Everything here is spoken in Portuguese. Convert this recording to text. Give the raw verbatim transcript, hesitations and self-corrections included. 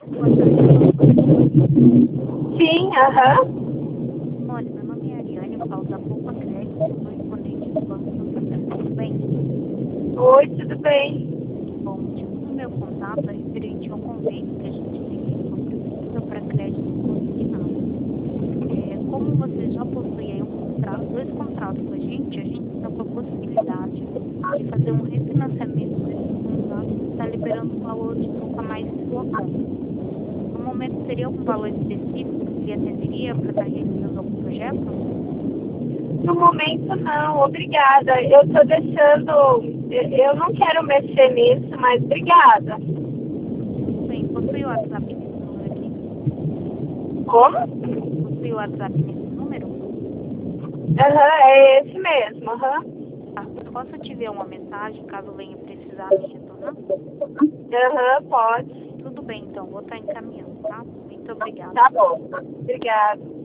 Boa tarde, eu falo com a Ariane. Sim, aham. Olha, meu nome é Ariane, eu falo da Poupa Crédito, sou correspondente do Banco Santander, tudo bem? Oi, tudo bem? Bom, o motivo do meu contato é referente ao convênio que a gente tem com a Prefeitura para crédito consignado. É, como você já possui aí um contrato, dois contratos com a gente, a gente está com a possibilidade de fazer um refinanciamento desses contratos que está liberando um valor de troca a mais em sua conta. No momento, teria algum valor específico que lhe atenderia para estar realizando algum projeto? No momento não, obrigada. Eu tô deixando. Eu eu não quero mexer nisso, mas obrigada. Tudo bem, possui o WhatsApp nesse número aqui? Como? Possui o WhatsApp nesse número? Aham, é esse mesmo, aham. Tá. Eu posso te enviar uma mensagem caso venha precisar me retornar? Aham, pode. Tudo bem, então, vou estar encaminhando, tá? Muito obrigada. Tá bom. Obrigada.